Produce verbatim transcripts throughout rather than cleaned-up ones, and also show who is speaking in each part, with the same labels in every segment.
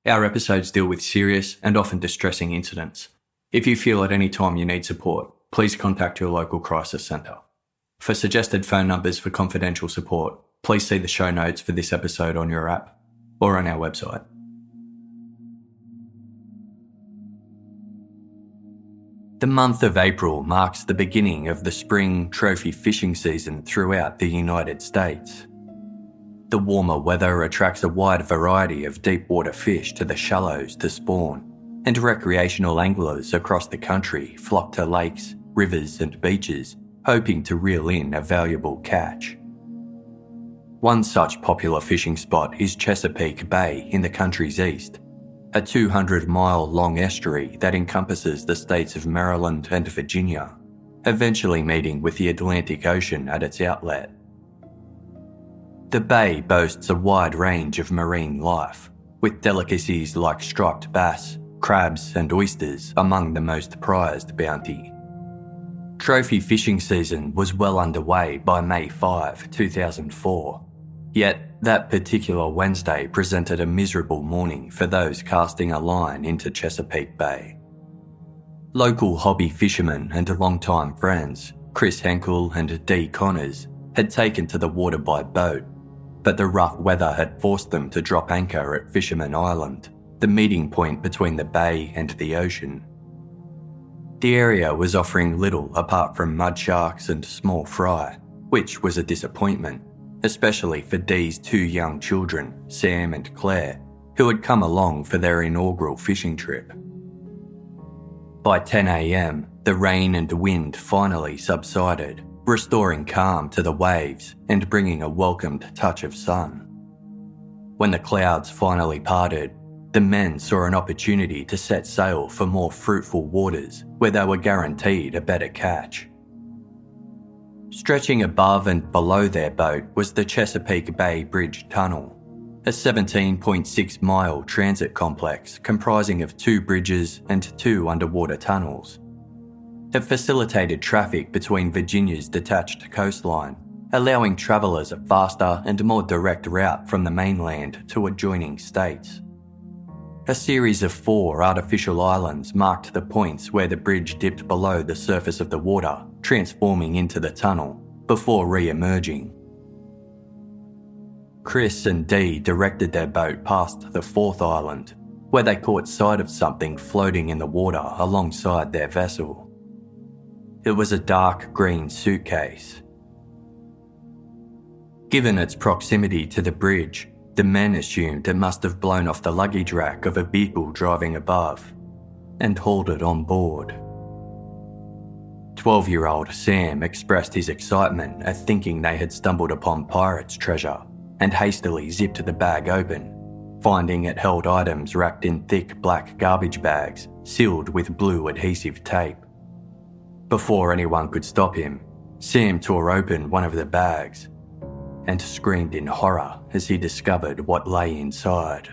Speaker 1: Our episodes deal with serious and often distressing incidents. If you feel at any time you need support, please contact your local crisis centre. For suggested phone numbers for confidential support, please see the show notes for this episode on your app or on our website. The month of April marks the beginning of the spring trophy fishing season throughout the United States. The warmer weather attracts a wide variety of deep water fish to the shallows to spawn, and recreational anglers across the country flock to lakes, rivers and beaches, hoping to reel in a valuable catch. One such popular fishing spot is Chesapeake Bay in the country's east, a two hundred mile long estuary that encompasses the states of Maryland and Virginia, eventually meeting with the Atlantic Ocean at its outlet. The bay boasts a wide range of marine life, with delicacies like striped bass, crabs and oysters among the most prized bounty. Trophy fishing season was well underway by May fifth, two thousand four, yet that particular Wednesday presented a miserable morning for those casting a line into Chesapeake Bay. Local hobby fishermen and longtime friends, Chris Henkel and Dee Connors, had taken to the water by boat, but the rough weather had forced them to drop anchor at Fisherman Island, the meeting point between the bay and the ocean. The area was offering little apart from mud sharks and small fry, which was a disappointment, especially for Dee's two young children, Sam and Claire, who had come along for their inaugural fishing trip. By ten a.m, the rain and wind finally subsided, restoring calm to the waves and bringing a welcomed touch of sun. When the clouds finally parted, the men saw an opportunity to set sail for more fruitful waters where they were guaranteed a better catch. Stretching above and below their boat was the Chesapeake Bay Bridge Tunnel, a seventeen point six mile transit complex comprising of two bridges and two underwater tunnels. It facilitated traffic between Virginia's detached coastline, allowing travellers a faster and more direct route from the mainland to adjoining states. A series of four artificial islands marked the points where the bridge dipped below the surface of the water, transforming into the tunnel, before re-emerging. Chris and Dee directed their boat past the fourth island, where they caught sight of something floating in the water alongside their vessel. It was a dark green suitcase. Given its proximity to the bridge, the men assumed it must have blown off the luggage rack of a vehicle driving above and hauled it on board. Twelve-year-old Sam expressed his excitement at thinking they had stumbled upon pirates' treasure and hastily zipped the bag open, finding it held items wrapped in thick black garbage bags sealed with blue adhesive tape. Before anyone could stop him, Sam tore open one of the bags and screamed in horror as he discovered what lay inside.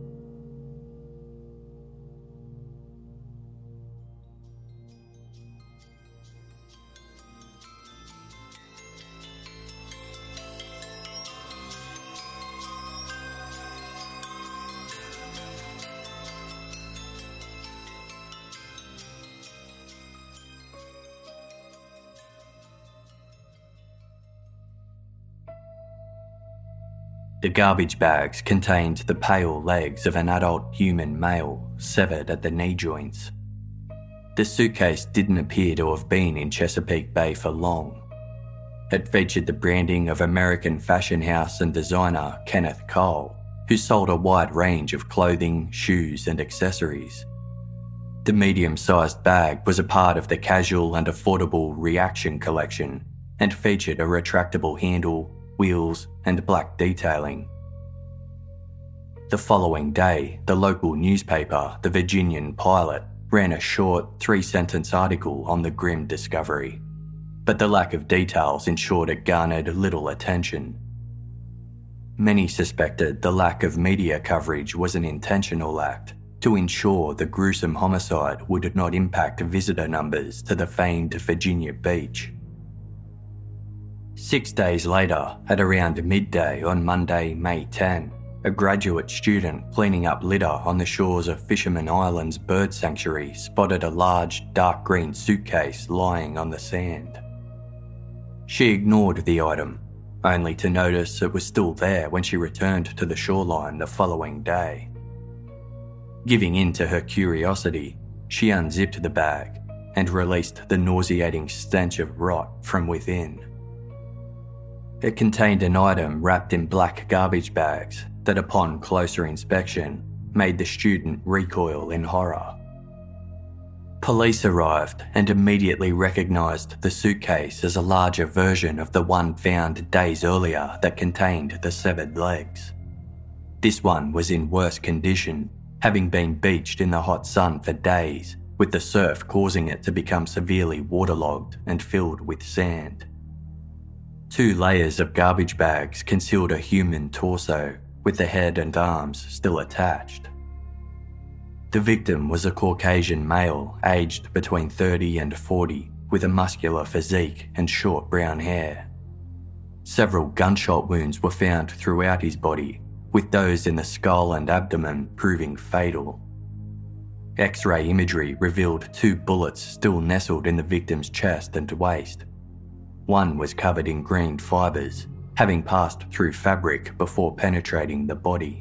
Speaker 1: The garbage bags contained the pale legs of an adult human male severed at the knee joints. The suitcase didn't appear to have been in Chesapeake Bay for long. It featured the branding of American fashion house and designer Kenneth Cole, who sold a wide range of clothing, shoes and accessories. The medium-sized bag was a part of the casual and affordable Reaction collection and featured a retractable handle, wheels and black detailing. The following day, the local newspaper, the Virginian Pilot, ran a short three-sentence article on the grim discovery, but the lack of details ensured it garnered little attention. Many suspected the lack of media coverage was an intentional act to ensure the gruesome homicide would not impact visitor numbers to the famed Virginia beach. Six days later, at around midday on Monday, May tenth, a graduate student cleaning up litter on the shores of Fisherman Island's bird sanctuary spotted a large, dark green suitcase lying on the sand. She ignored the item, only to notice it was still there when she returned to the shoreline the following day. Giving in to her curiosity, she unzipped the bag and released the nauseating stench of rot from within. It contained an item wrapped in black garbage bags that, upon closer inspection, made the student recoil in horror. Police arrived and immediately recognised the suitcase as a larger version of the one found days earlier that contained the severed legs. This one was in worse condition, having been beached in the hot sun for days, with the surf causing it to become severely waterlogged and filled with sand. Two layers of garbage bags concealed a human torso, with the head and arms still attached. The victim was a Caucasian male aged between thirty and forty, with a muscular physique and short brown hair. Several gunshot wounds were found throughout his body, with those in the skull and abdomen proving fatal. X-ray imagery revealed two bullets still nestled in the victim's chest and waist. One was covered in green fibres, having passed through fabric before penetrating the body.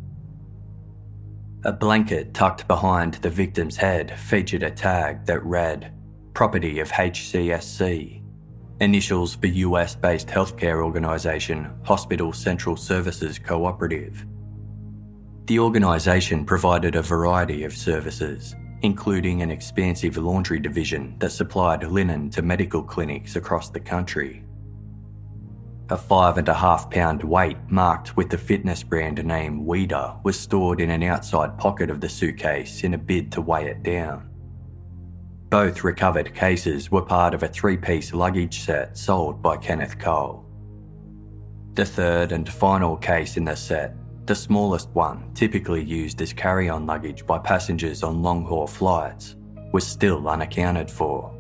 Speaker 1: A blanket tucked behind the victim's head featured a tag that read, "Property of H C S C," initials for U S-based healthcare organisation Hospital Central Services Cooperative. The organisation provided a variety of services, including an expansive laundry division that supplied linen to medical clinics across the country. A five and a half pound weight marked with the fitness brand name Weeder was stored in an outside pocket of the suitcase in a bid to weigh it down. Both recovered cases were part of a three-piece luggage set sold by Kenneth Cole. The third and final case in the set, the smallest one typically used as carry-on luggage by passengers on long-haul flights, was still unaccounted for.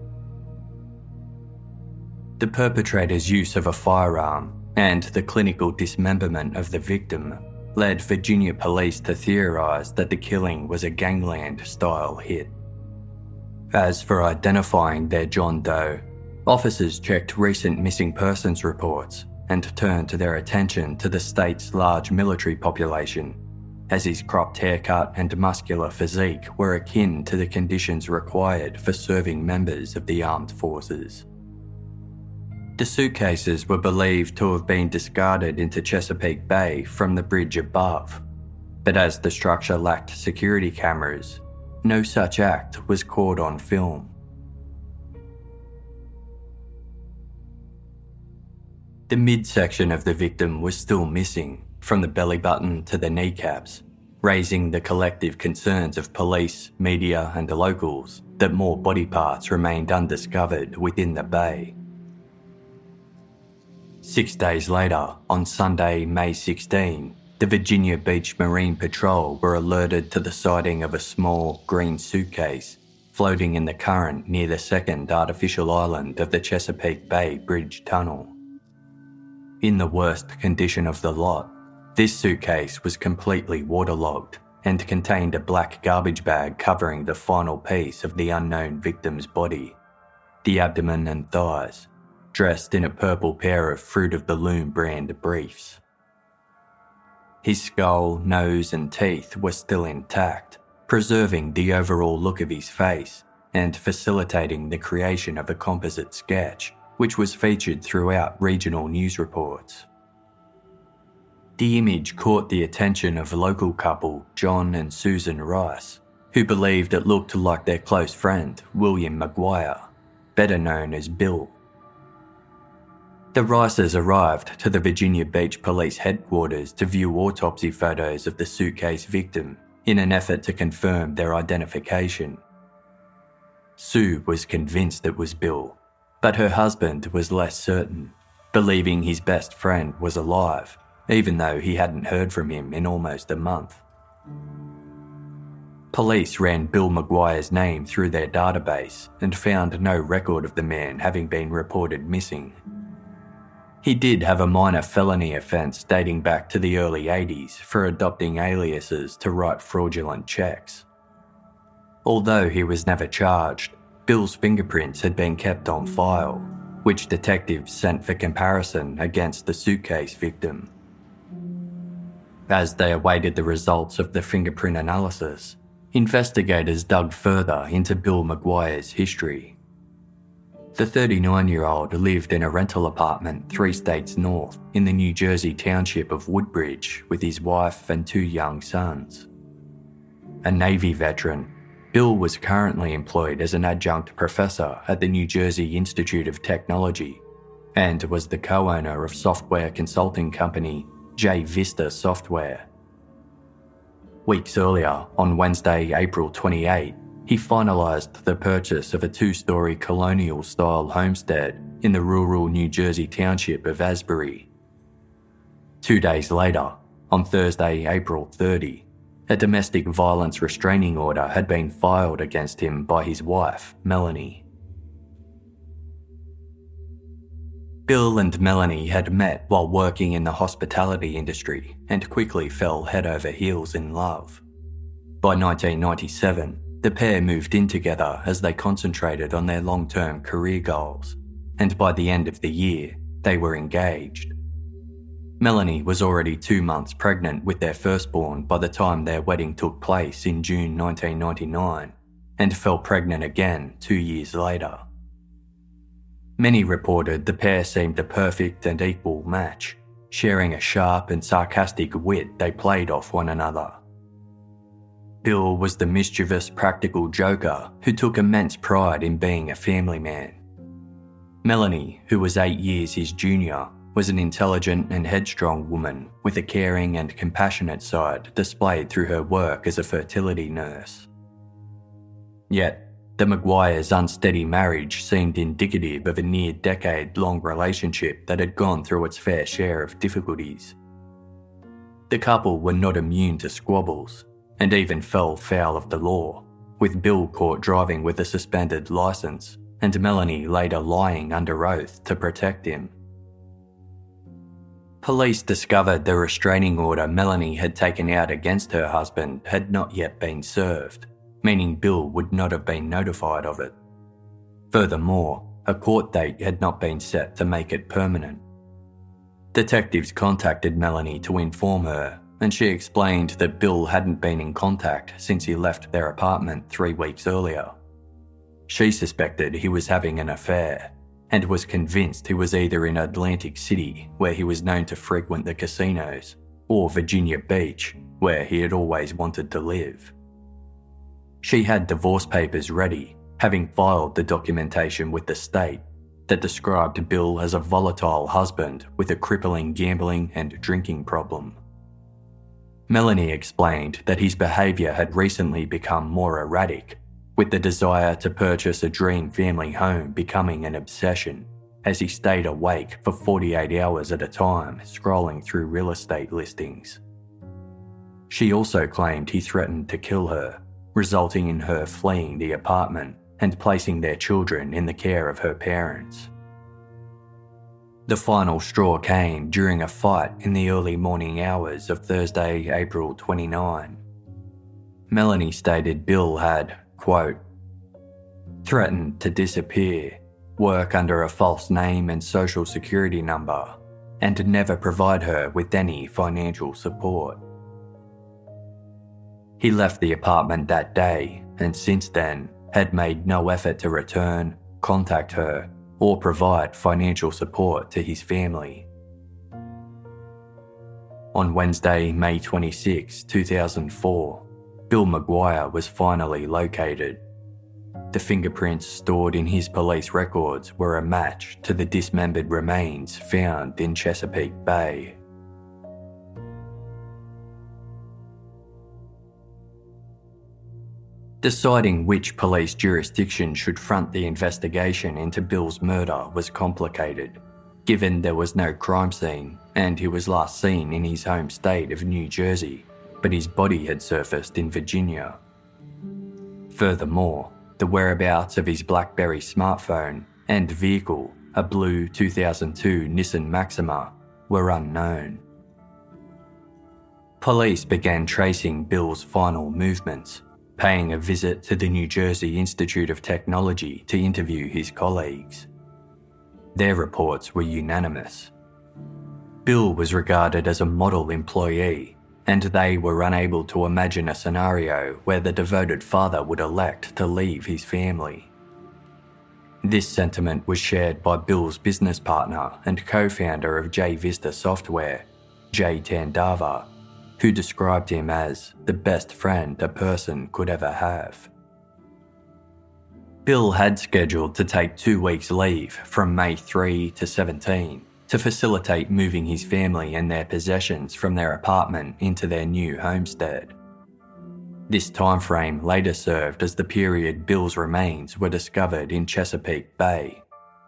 Speaker 1: The perpetrator's use of a firearm and the clinical dismemberment of the victim led Virginia police to theorise that the killing was a gangland-style hit. As for identifying their John Doe, officers checked recent missing persons reports and turned their attention to the state's large military population, as his cropped haircut and muscular physique were akin to the conditions required for serving members of the armed forces. The suitcases were believed to have been discarded into Chesapeake Bay from the bridge above, but as the structure lacked security cameras, no such act was caught on film. The midsection of the victim was still missing, from the belly button to the kneecaps, raising the collective concerns of police, media and locals that more body parts remained undiscovered within the bay. Six days later, on Sunday, May sixteenth, the Virginia Beach Marine Patrol were alerted to the sighting of a small green suitcase floating in the current near the second artificial island of the Chesapeake Bay Bridge Tunnel. In the worst condition of the lot, this suitcase was completely waterlogged and contained a black garbage bag covering the final piece of the unknown victim's body, the abdomen and thighs, dressed in a purple pair of Fruit of the Loom brand briefs. His skull, nose and teeth were still intact, preserving the overall look of his face and facilitating the creation of a composite sketch, which was featured throughout regional news reports. The image caught the attention of local couple John and Susan Rice, who believed it looked like their close friend William McGuire, better known as Bill. The Rices arrived to the Virginia Beach Police Headquarters to view autopsy photos of the suitcase victim in an effort to confirm their identification. Sue was convinced it was Bill, but her husband was less certain, believing his best friend was alive, even though he hadn't heard from him in almost a month. Police ran Bill McGuire's name through their database and found no record of the man having been reported missing. He did have a minor felony offence dating back to the early eighties for adopting aliases to write fraudulent cheques. Although he was never charged, Bill's fingerprints had been kept on file, which detectives sent for comparison against the suitcase victim. As they awaited the results of the fingerprint analysis, investigators dug further into Bill McGuire's history. The thirty-nine-year-old lived in a rental apartment three states north in the New Jersey township of Woodbridge with his wife and two young sons. A Navy veteran, Bill was currently employed as an adjunct professor at the New Jersey Institute of Technology and was the co-owner of software consulting company J Vista Software. Weeks earlier, on Wednesday, April twenty-eighth, he finalised the purchase of a two-storey colonial-style homestead in the rural New Jersey township of Asbury. Two days later, on Thursday, April thirtieth, a domestic violence restraining order had been filed against him by his wife, Melanie. Bill and Melanie had met while working in the hospitality industry and quickly fell head over heels in love. By nineteen ninety-seven, the pair moved in together as they concentrated on their long-term career goals, and by the end of the year, they were engaged. Melanie was already two months pregnant with their firstborn by the time their wedding took place in June nineteen ninety-nine, and fell pregnant again two years later. Many reported the pair seemed a perfect and equal match, sharing a sharp and sarcastic wit they played off one another. Bill was the mischievous practical joker who took immense pride in being a family man. Melanie, who was eight years his junior, was an intelligent and headstrong woman with a caring and compassionate side displayed through her work as a fertility nurse. Yet, the McGuires' unsteady marriage seemed indicative of a near-decade-long relationship that had gone through its fair share of difficulties. The couple were not immune to squabbles, and even fell foul of the law, with Bill caught driving with a suspended licence, and Melanie later lying under oath to protect him. Police discovered the restraining order Melanie had taken out against her husband had not yet been served, meaning Bill would not have been notified of it. Furthermore, a court date had not been set to make it permanent. Detectives contacted Melanie to inform her, and she explained that Bill hadn't been in contact since he left their apartment three weeks earlier. She suspected he was having an affair, and was convinced he was either in Atlantic City, where he was known to frequent the casinos, or Virginia Beach, where he had always wanted to live. She had divorce papers ready, having filed the documentation with the state that described Bill as a volatile husband with a crippling gambling and drinking problem. Melanie explained that his behaviour had recently become more erratic, with the desire to purchase a dream family home becoming an obsession, as he stayed awake for forty-eight hours at a time scrolling through real estate listings. She also claimed he threatened to kill her, resulting in her fleeing the apartment and placing their children in the care of her parents. The final straw came during a fight in the early morning hours of Thursday, April twenty-ninth. Melanie stated Bill had, quote, threatened to disappear, work under a false name and social security number, and never provide her with any financial support. He left the apartment that day and since then had made no effort to return, contact her, or provide financial support to his family. On Wednesday, May twenty-sixth, two thousand four, Bill McGuire was finally located. The fingerprints stored in his police records were a match to the dismembered remains found in Chesapeake Bay. Deciding which police jurisdiction should front the investigation into Bill's murder was complicated, given there was no crime scene and he was last seen in his home state of New Jersey, but his body had surfaced in Virginia. Furthermore, the whereabouts of his BlackBerry smartphone and vehicle a blue two thousand two Nissan Maxima, were unknown. Police began tracing Bill's final movements, paying a visit to the New Jersey Institute of Technology to interview his colleagues. Their reports were unanimous. Bill was regarded as a model employee, and they were unable to imagine a scenario where the devoted father would elect to leave his family. This sentiment was shared by Bill's business partner and co-founder of J Vista Software, Jay Tandava, who described him as the best friend a person could ever have. Bill had scheduled to take two weeks leave from May third to seventeenth to facilitate moving his family and their possessions from their apartment into their new homestead. This timeframe later served as the period Bill's remains were discovered in Chesapeake Bay.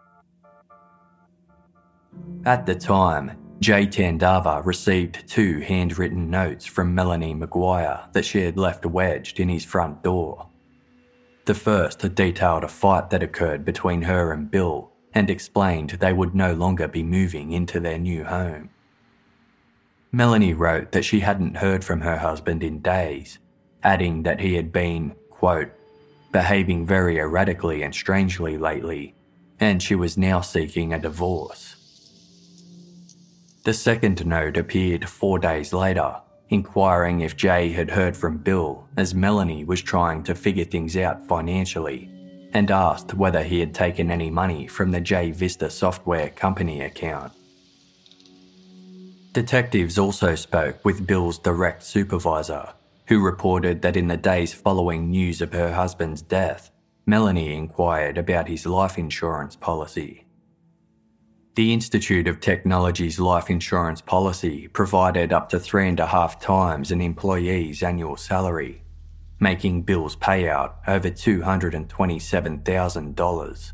Speaker 1: At the time, Jay Tandava received two handwritten notes from Melanie McGuire that she had left wedged in his front door. The first detailed a fight that occurred between her and Bill and explained they would no longer be moving into their new home. Melanie wrote that she hadn't heard from her husband in days, adding that he had been, quote, behaving very erratically and strangely lately, and she was now seeking a divorce. The second note appeared four days later, inquiring if Jay had heard from Bill as Melanie was trying to figure things out financially, and asked whether he had taken any money from the J Vista Software company account. Detectives also spoke with Bill's direct supervisor, who reported that in the days following news of her husband's death, Melanie inquired about his life insurance policy. The Institute of Technology's life insurance policy provided up to three and a half times an employee's annual salary, making Bill's payout over two hundred twenty-seven thousand dollars.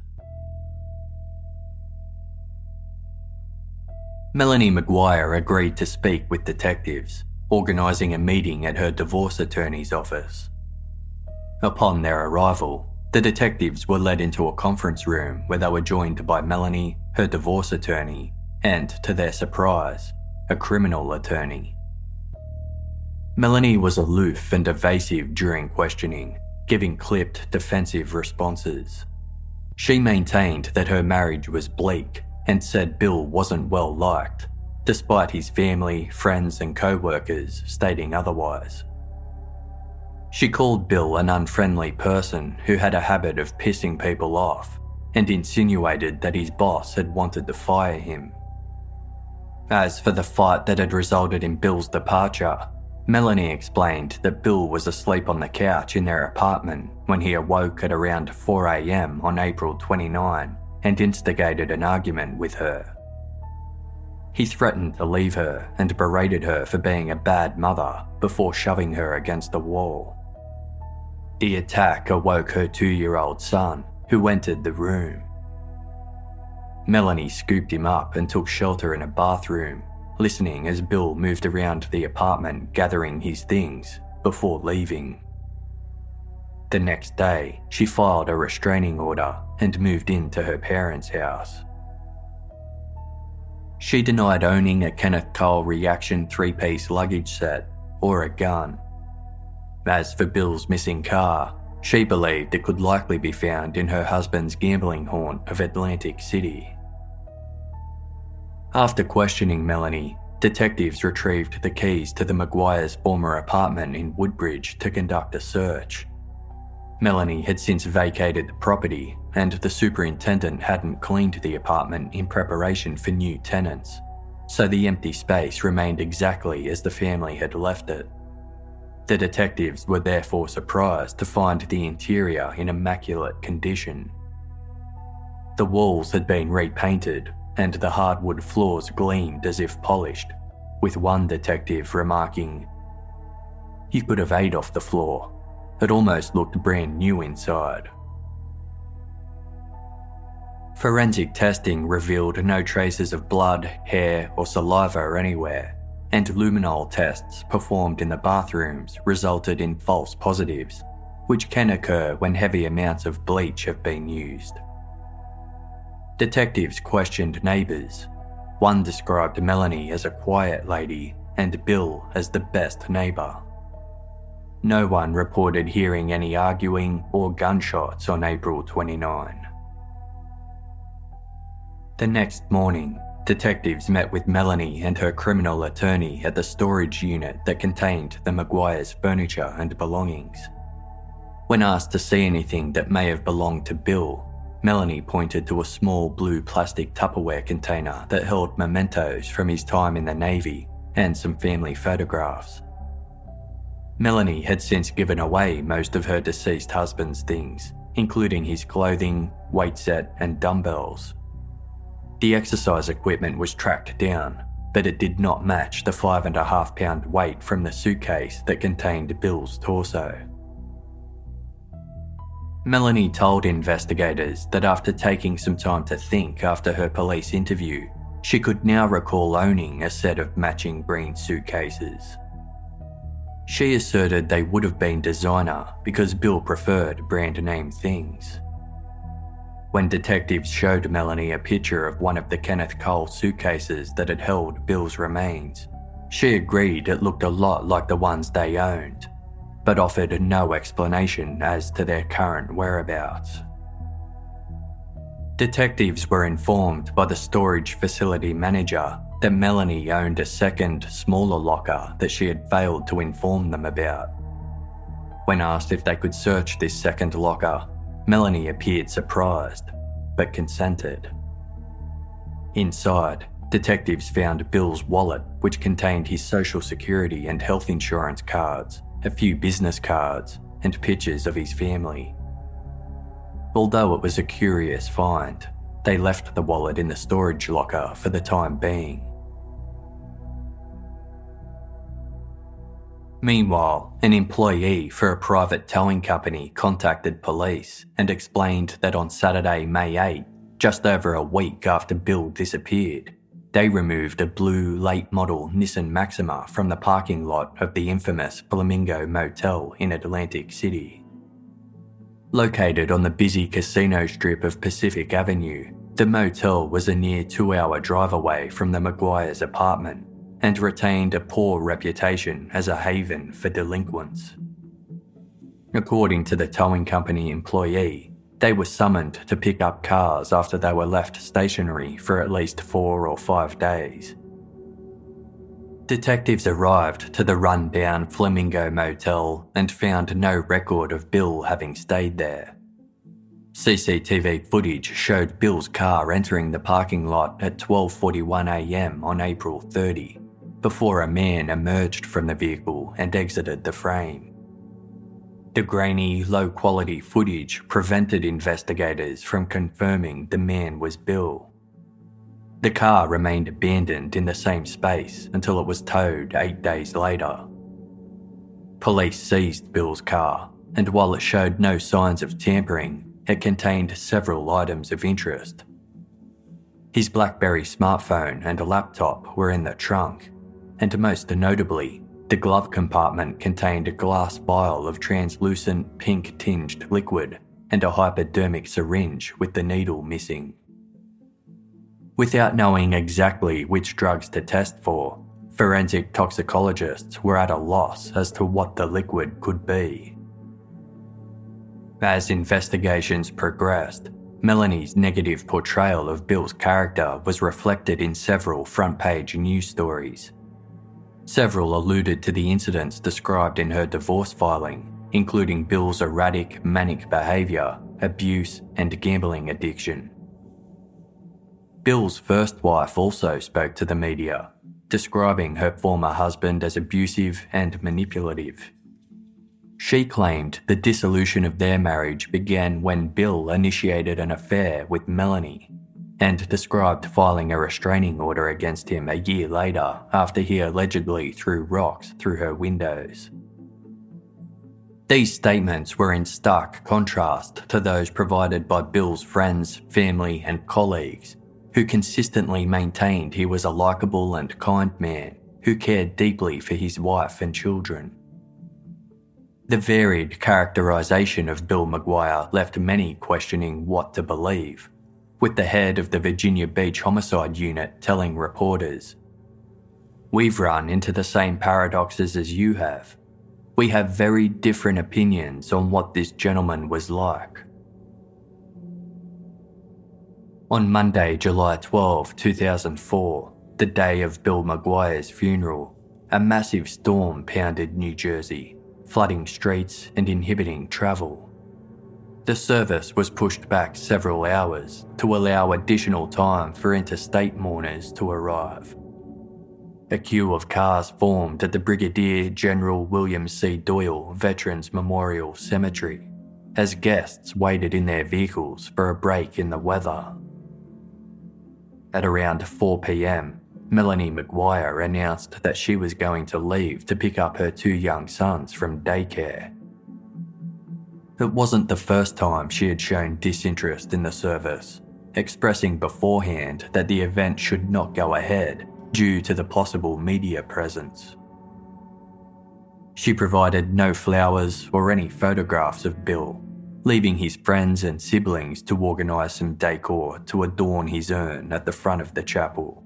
Speaker 1: Melanie McGuire agreed to speak with detectives, organising a meeting at her divorce attorney's office. Upon their arrival, the detectives were led into a conference room where they were joined by Melanie, her divorce attorney, and, to their surprise, a criminal attorney. Melanie was aloof and evasive during questioning, giving clipped, defensive responses. She maintained that her marriage was bleak and said Bill wasn't well liked, despite his family, friends and co-workers stating otherwise. She called Bill an unfriendly person who had a habit of pissing people off and insinuated that his boss had wanted to fire him. As for the fight that had resulted in Bill's departure, Melanie explained that Bill was asleep on the couch in their apartment when he awoke at around four a.m. on April twenty-ninth and instigated an argument with her. He threatened to leave her and berated her for being a bad mother before shoving her against the wall. The attack awoke her two-year-old son, who entered the room. Melanie scooped him up and took shelter in a bathroom, listening as Bill moved around the apartment gathering his things before leaving. The next day, she filed a restraining order and moved into her parents' house. She denied owning a Kenneth Cole Reaction three-piece luggage set or a gun. As for Bill's missing car, she believed it could likely be found in her husband's gambling haunt of Atlantic City. After questioning Melanie, detectives retrieved the keys to the McGuire's former apartment in Woodbridge to conduct a search. Melanie had since vacated the property, and the superintendent hadn't cleaned the apartment in preparation for new tenants, so the empty space remained exactly as the family had left it. The detectives were therefore surprised to find the interior in immaculate condition. The walls had been repainted, and the hardwood floors gleamed as if polished, with one detective remarking, "You could have ate off the floor. It almost looked brand new inside." Forensic testing revealed no traces of blood, hair or saliva anywhere, and luminol tests performed in the bathrooms resulted in false positives, which can occur when heavy amounts of bleach have been used. Detectives questioned neighbours. One described Melanie as a quiet lady and Bill as the best neighbour. No one reported hearing any arguing or gunshots on April twenty-ninth. The next morning, detectives met with Melanie and her criminal attorney at the storage unit that contained the Maguire's furniture and belongings. When asked to see anything that may have belonged to Bill, Melanie pointed to a small blue plastic Tupperware container that held mementos from his time in the Navy and some family photographs. Melanie had since given away most of her deceased husband's things, including his clothing, weight set and dumbbells. The exercise equipment was tracked down, but it did not match the five and a half pound weight from the suitcase that contained Bill's torso. Melanie told investigators that after taking some time to think after her police interview, she could now recall owning a set of matching green suitcases. She asserted they would have been designer because Bill preferred brand name things. When detectives showed Melanie a picture of one of the Kenneth Cole suitcases that had held Bill's remains, she agreed it looked a lot like the ones they owned, but offered no explanation as to their current whereabouts. Detectives were informed by the storage facility manager that Melanie owned a second, smaller locker that she had failed to inform them about. When asked if they could search this second locker, Melanie appeared surprised, but consented. Inside, detectives found Bill's wallet, which contained his social security and health insurance cards, a few business cards, and pictures of his family. Although it was a curious find, they left the wallet in the storage locker for the time being. Meanwhile, an employee for a private towing company contacted police and explained that on Saturday, May eighth, just over a week after Bill disappeared, they removed a blue late-model Nissan Maxima from the parking lot of the infamous Flamingo Motel in Atlantic City. Located on the busy casino strip of Pacific Avenue, the motel was a near two-hour drive away from the Maguire's apartment and retained a poor reputation as a haven for delinquents. According to the towing company employee, they were summoned to pick up cars after they were left stationary for at least four or five days. Detectives arrived to the run-down Flamingo Motel and found no record of Bill having stayed there. C C T V footage showed Bill's car entering the parking lot at twelve forty-one a m on April thirtieth, before a man emerged from the vehicle and exited the frame. The grainy, low-quality footage prevented investigators from confirming the man was Bill. The car remained abandoned in the same space until it was towed eight days later. Police seized Bill's car, and while it showed no signs of tampering, it contained several items of interest. His BlackBerry smartphone and a laptop were in the trunk, and most notably, the glove compartment contained a glass vial of translucent pink-tinged liquid and a hypodermic syringe with the needle missing. Without knowing exactly which drugs to test for, forensic toxicologists were at a loss as to what the liquid could be. As investigations progressed, Melanie's negative portrayal of Bill's character was reflected in several front-page news stories. Several alluded to the incidents described in her divorce filing, including Bill's erratic, manic behaviour, abuse, and gambling addiction. Bill's first wife also spoke to the media, describing her former husband as abusive and manipulative. She claimed the dissolution of their marriage began when Bill initiated an affair with Melanie, and described filing a restraining order against him a year later after he allegedly threw rocks through her windows. These statements were in stark contrast to those provided by Bill's friends, family, and colleagues, who consistently maintained he was a likeable and kind man who cared deeply for his wife and children. The varied characterisation of Bill Maguire left many questioning what to believe, with the head of the Virginia Beach Homicide Unit telling reporters, "We've run into the same paradoxes as you have. We have very different opinions on what this gentleman was like." On Monday, July twelfth, two thousand four, the day of Bill McGuire's funeral, a massive storm pounded New Jersey, flooding streets and inhibiting travel. The service was pushed back several hours to allow additional time for interstate mourners to arrive. A queue of cars formed at the Brigadier General William C. Doyle Veterans Memorial Cemetery as guests waited in their vehicles for a break in the weather. At around four p.m, Melanie McGuire announced that she was going to leave to pick up her two young sons from daycare. It wasn't the first time she had shown disinterest in the service, expressing beforehand that the event should not go ahead due to the possible media presence. She provided no flowers or any photographs of Bill, leaving his friends and siblings to organise some decor to adorn his urn at the front of the chapel.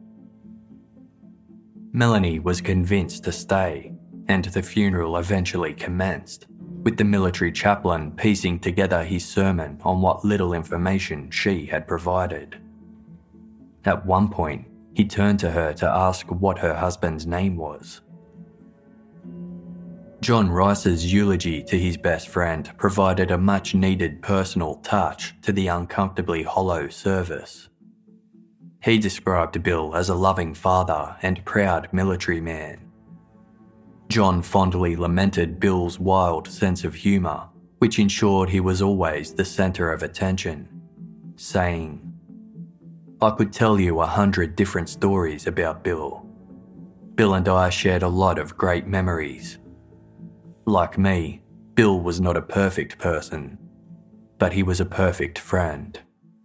Speaker 1: Melanie was convinced to stay, and the funeral eventually commenced, with the military chaplain piecing together his sermon on what little information she had provided. At one point, he turned to her to ask what her husband's name was. John Rice's eulogy to his best friend provided a much-needed personal touch to the uncomfortably hollow service. He described Bill as a loving father and proud military man. John fondly lamented Bill's wild sense of humour, which ensured he was always the centre of attention, saying, "I could tell you a hundred different stories about Bill. Bill and I shared a lot of great memories. Like me, Bill was not a perfect person, but he was a perfect friend."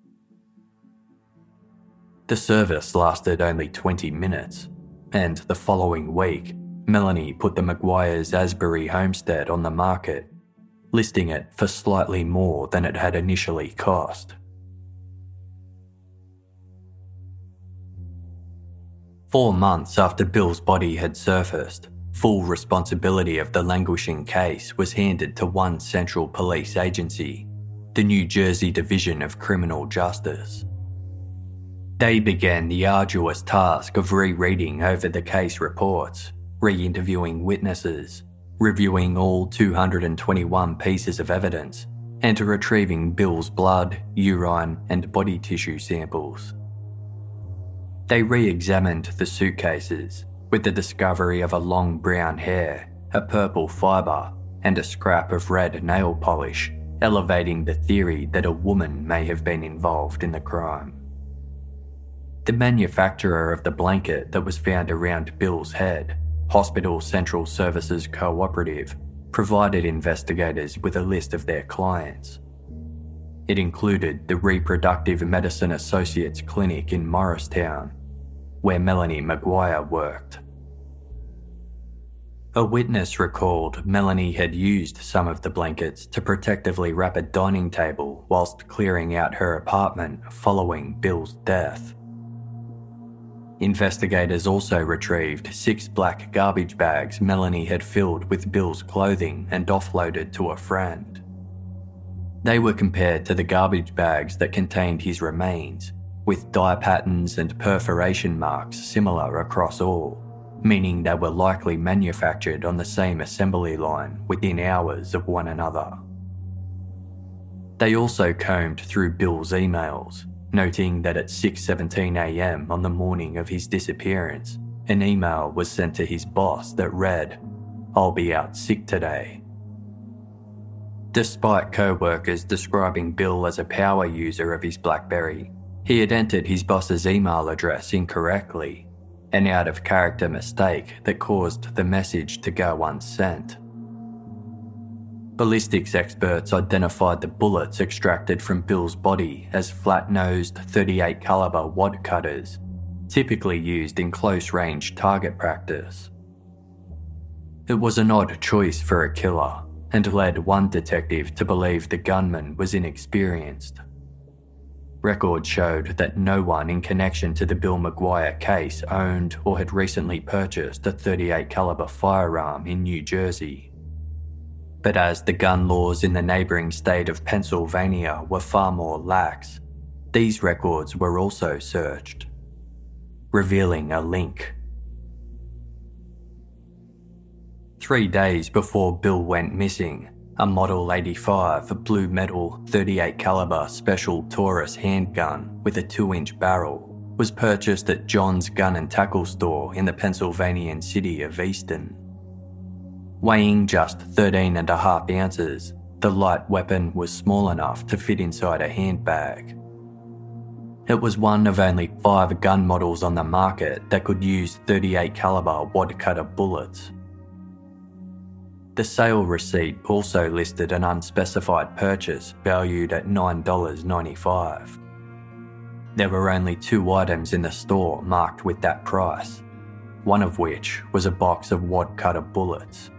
Speaker 1: The service lasted only twenty minutes, and the following week, Melanie put the McGuire's Asbury homestead on the market, listing it for slightly more than it had initially cost. Four months after Bill's body had surfaced, full responsibility of the languishing case was handed to one central police agency, the New Jersey Division of Criminal Justice. They began the arduous task of rereading over the case reports, re-interviewing witnesses, reviewing all two hundred twenty-one pieces of evidence, and retrieving Bill's blood, urine, and body tissue samples. They re-examined the suitcases, with the discovery of a long brown hair, a purple fibre, and a scrap of red nail polish, elevating the theory that a woman may have been involved in the crime. The manufacturer of the blanket that was found around Bill's head, Hospital Central Services Cooperative, provided investigators with a list of their clients. It included the Reproductive Medicine Associates Clinic in Morristown, where Melanie McGuire worked. A witness recalled Melanie had used some of the blankets to protectively wrap a dining table whilst clearing out her apartment following Bill's death. Investigators also retrieved six black garbage bags Melanie had filled with Bill's clothing and offloaded to a friend. They were compared to the garbage bags that contained his remains, with dye patterns and perforation marks similar across all, meaning they were likely manufactured on the same assembly line within hours of one another. They also combed through Bill's emails, noting that at six seventeen a m on the morning of his disappearance, an email was sent to his boss that read, "I'll be out sick today." Despite co-workers describing Bill as a power user of his BlackBerry, he had entered his boss's email address incorrectly, an out-of-character mistake that caused the message to go unsent. Ballistics experts identified the bullets extracted from Bill's body as flat-nosed thirty-eight caliber wad cutters, typically used in close-range target practice. It was an odd choice for a killer, and led one detective to believe the gunman was inexperienced. Records showed that no one in connection to the Bill McGuire case owned or had recently purchased a thirty-eight caliber firearm in New Jersey. But as the gun laws in the neighbouring state of Pennsylvania were far more lax, these records were also searched, revealing a link. Three days before Bill went missing, a Model eighty-five Blue Metal thirty-eight caliber Special Taurus handgun with a two inch barrel was purchased at John's Gun and Tackle store in the Pennsylvanian city of Easton. Weighing just thirteen and a half ounces, the light weapon was small enough to fit inside a handbag. It was one of only five gun models on the market that could use thirty-eight caliber wad cutter bullets. The sale receipt also listed an unspecified purchase valued at nine dollars ninety-five. There were only two items in the store marked with that price, one of which was a box of wad cutter bullets.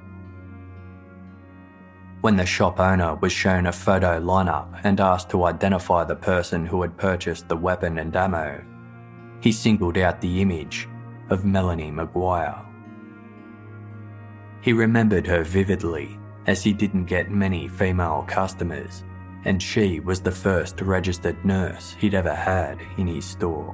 Speaker 1: When the shop owner was shown a photo lineup and asked to identify the person who had purchased the weapon and ammo, he singled out the image of Melanie McGuire. He remembered her vividly, as he didn't get many female customers, and she was the first registered nurse he'd ever had in his store.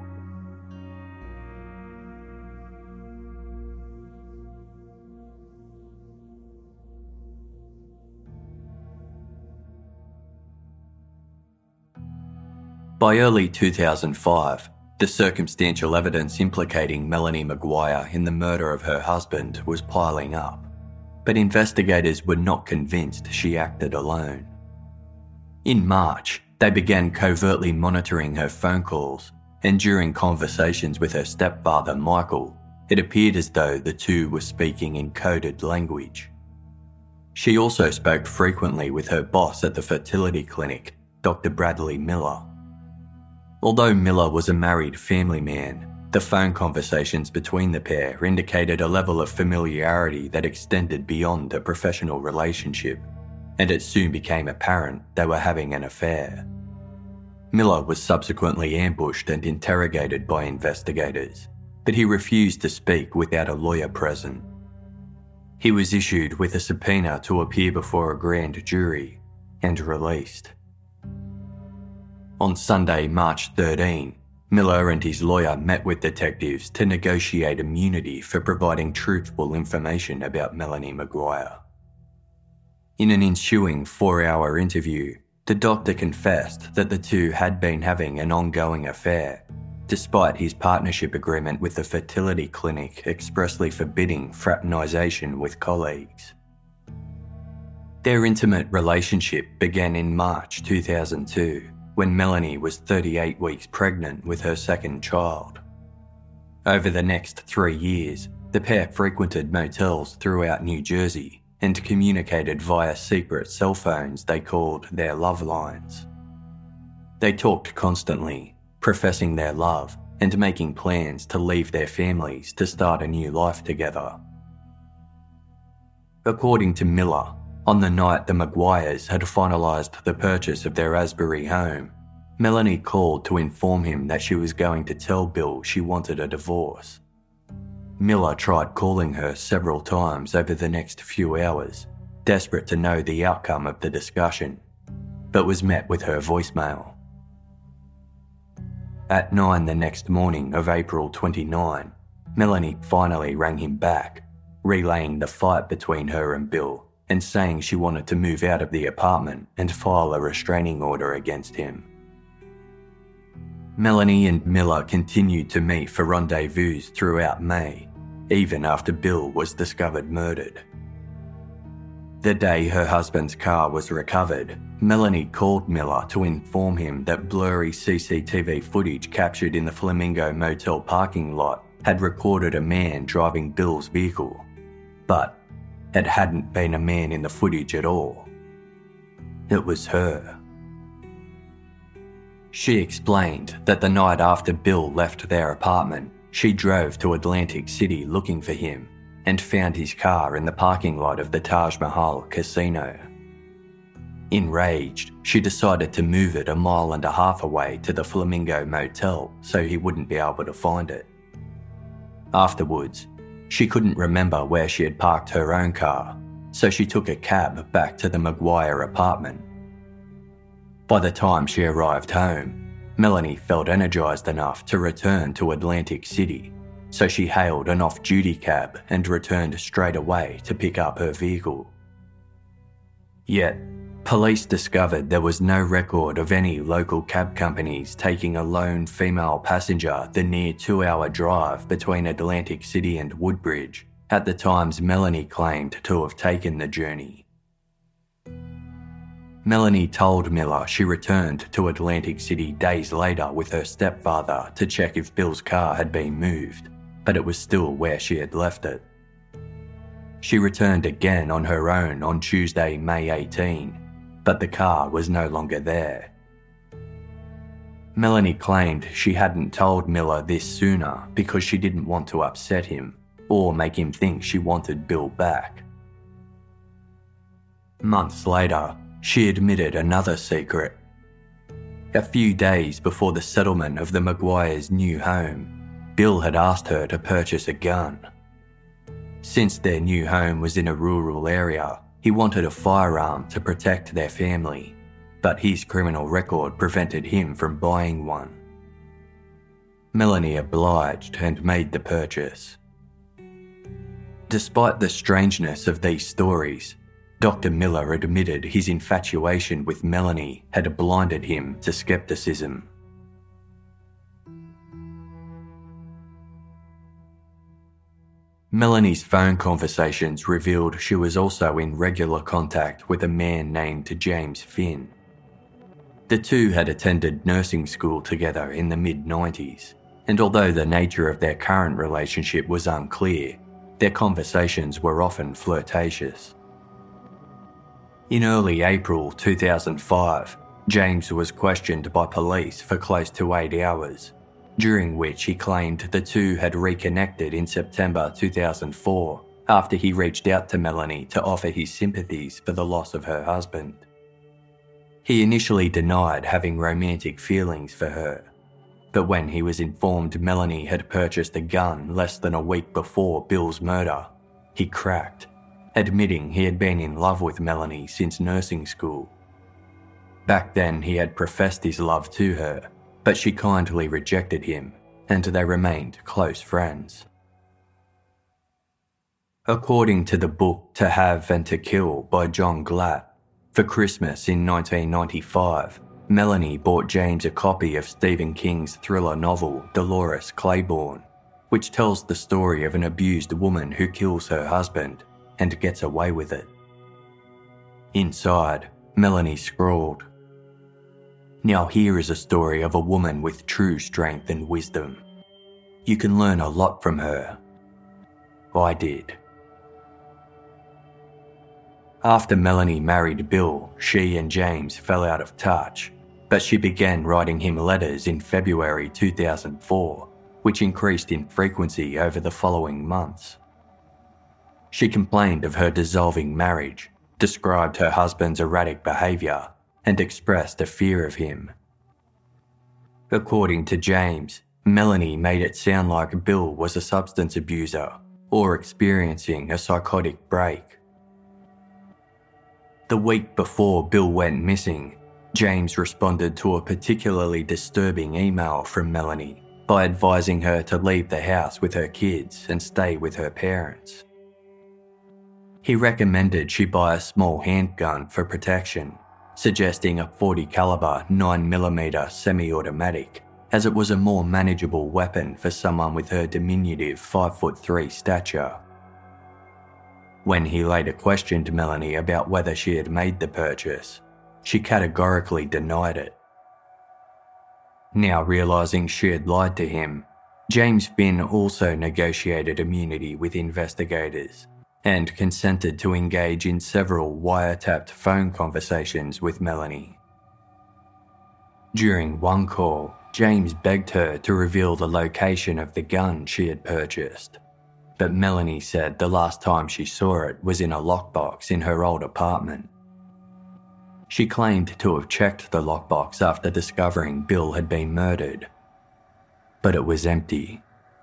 Speaker 1: By early two thousand five, the circumstantial evidence implicating Melanie McGuire in the murder of her husband was piling up, but investigators were not convinced she acted alone. In March, they began covertly monitoring her phone calls, and during conversations with her stepfather Michael, it appeared as though the two were speaking in coded language. She also spoke frequently with her boss at the fertility clinic, Doctor Bradley Miller. Although Miller was a married family man, the phone conversations between the pair indicated a level of familiarity that extended beyond a professional relationship, and it soon became apparent they were having an affair. Miller was subsequently ambushed and interrogated by investigators, but he refused to speak without a lawyer present. He was issued with a subpoena to appear before a grand jury and released. On Sunday, March thirteenth, Miller and his lawyer met with detectives to negotiate immunity for providing truthful information about Melanie McGuire. In an ensuing four-hour interview, the doctor confessed that the two had been having an ongoing affair, despite his partnership agreement with the fertility clinic expressly forbidding fraternisation with colleagues. Their intimate relationship began in March two thousand two, when Melanie was thirty-eight weeks pregnant with her second child. Over the next three years, the pair frequented motels throughout New Jersey and communicated via secret cell phones they called their love lines. They talked constantly, professing their love and making plans to leave their families to start a new life together. According to Miller, on the night the McGuires had finalised the purchase of their Asbury home, Melanie called to inform him that she was going to tell Bill she wanted a divorce. Miller tried calling her several times over the next few hours, desperate to know the outcome of the discussion, but was met with her voicemail. At nine the next morning of April twenty-ninth, Melanie finally rang him back, relaying the fight between her and Bill and saying she wanted to move out of the apartment and file a restraining order against him. Melanie and Miller continued to meet for rendezvous throughout May, even after Bill was discovered murdered. The day her husband's car was recovered, Melanie called Miller to inform him that blurry C C T V footage captured in the Flamingo Motel parking lot had recorded a man driving Bill's vehicle, but it hadn't been a man in the footage at all. It was her. She explained that the night after Bill left their apartment, she drove to Atlantic City looking for him and found his car in the parking lot of the Taj Mahal casino. Enraged, she decided to move it a mile and a half away to the Flamingo Motel so he wouldn't be able to find it. Afterwards, she couldn't remember where she had parked her own car, so she took a cab back to the Maguire apartment. By the time she arrived home, Melanie felt energised enough to return to Atlantic City, so she hailed an off-duty cab and returned straight away to pick up her vehicle. Yet, police discovered there was no record of any local cab companies taking a lone female passenger the near two-hour drive between Atlantic City and Woodbridge at the times Melanie claimed to have taken the journey. Melanie told Miller she returned to Atlantic City days later with her stepfather to check if Bill's car had been moved, but it was still where she had left it. She returned again on her own on Tuesday, May eighteenth, but the car was no longer there. Melanie claimed she hadn't told Miller this sooner because she didn't want to upset him or make him think she wanted Bill back. Months later, she admitted another secret. A few days before the settlement of the Maguires' new home, Bill had asked her to purchase a gun. Since their new home was in a rural area, he wanted a firearm to protect their family, but his criminal record prevented him from buying one. Melanie obliged and made the purchase. Despite the strangeness of these stories, Doctor Miller admitted his infatuation with Melanie had blinded him to skepticism. Melanie's phone conversations revealed she was also in regular contact with a man named James Finn. The two had attended nursing school together in the mid nineties, and although the nature of their current relationship was unclear, their conversations were often flirtatious. In early April two thousand five, James was questioned by police for close to eight hours, during which he claimed the two had reconnected in September two thousand four after he reached out to Melanie to offer his sympathies for the loss of her husband. He initially denied having romantic feelings for her, but when he was informed Melanie had purchased a gun less than a week before Bill's murder, he cracked, admitting he had been in love with Melanie since nursing school. Back then he had professed his love to her, but she kindly rejected him, and they remained close friends. According to the book To Have and to Kill by John Glatt, for Christmas in nineteen ninety-five, Melanie bought James a copy of Stephen King's thriller novel Dolores Claiborne, which tells the story of an abused woman who kills her husband and gets away with it. Inside, Melanie scrawled, "Now here is a story of a woman with true strength and wisdom. You can learn a lot from her. I did." After Melanie married Bill, she and James fell out of touch, but she began writing him letters in February two thousand four, which increased in frequency over the following months. She complained of her dissolving marriage, described her husband's erratic behaviour, and expressed a fear of him. According to James, Melanie made it sound like Bill was a substance abuser or experiencing a psychotic break. The week before Bill went missing, James responded to a particularly disturbing email from Melanie by advising her to leave the house with her kids and stay with her parents. He recommended she buy a small handgun for protection, suggesting a forty caliber nine millimeter semi-automatic, as it was a more manageable weapon for someone with her diminutive five foot three stature. When he later questioned Melanie about whether she had made the purchase, she categorically denied it. Now realising she had lied to him, James Finn also negotiated immunity with investigators and consented to engage in several wiretapped phone conversations with Melanie. During one call, James begged her to reveal the location of the gun she had purchased, but Melanie said the last time she saw it was in a lockbox in her old apartment. She claimed to have checked the lockbox after discovering Bill had been murdered, but it was empty.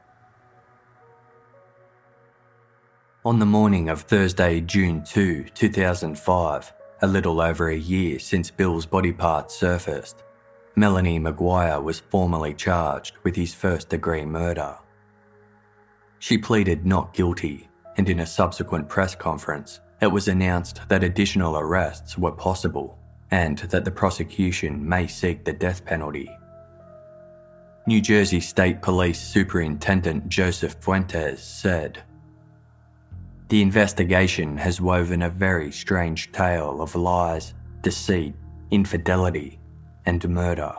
Speaker 1: On the morning of Thursday, June second, two thousand five, a little over a year since Bill's body parts surfaced, Melanie Maguire was formally charged with his first-degree murder. She pleaded not guilty, and in a subsequent press conference, it was announced that additional arrests were possible and that the prosecution may seek the death penalty. New Jersey State Police Superintendent Joseph Fuentes said, "The investigation has woven a very strange tale of lies, deceit, infidelity, and murder."